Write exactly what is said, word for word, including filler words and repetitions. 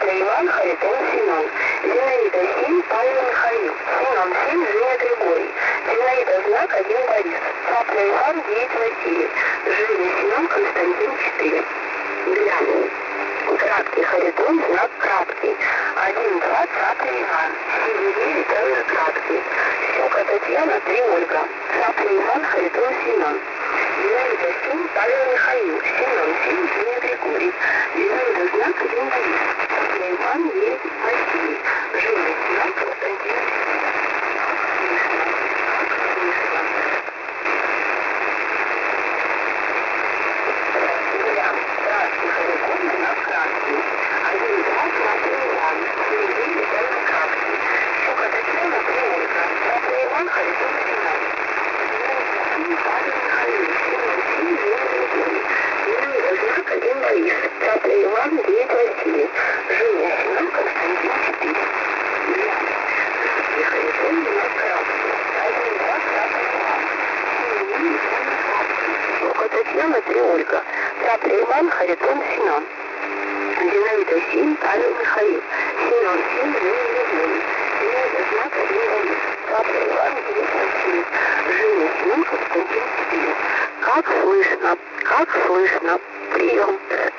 Цапля Иван, Харитон Семен. Зинаида семь, Павел Михаил. Семен семь, Женя Григорий. Зинаида знак один, Борис. Цапля Иван, девять, Василий. Женя Семен, Константин четыре. Глянь. Краткий Харитон, знак краткий. один, два, Цапля Иван. семь, девять, тоже краткий. Щука Татьяна, три, Ольга. Цапля Иван, Харитон Семен. Зинаида семь, Павел Михаил. Семен семь, Женя Григорий. Зинаида знак один, Борис. Цапля Иван, девять, Василий. Женя Семен, Константин. Цапля Иван, девять, Василий. Женя Семен, Константин четыре. Харитон, знак краткий. один, два, Цапля Иван. Щука Татьяна, три, Ольга. Цапля Иван, Харитон Семен. Зинаида семь, Павел Михаил. Семен семь, Женя Григорий. Зинаида знак один, Борис. Цапля Иван, девять, Василий. Женя Семен, Константин четыре. Как слышно, как слышно. Прием.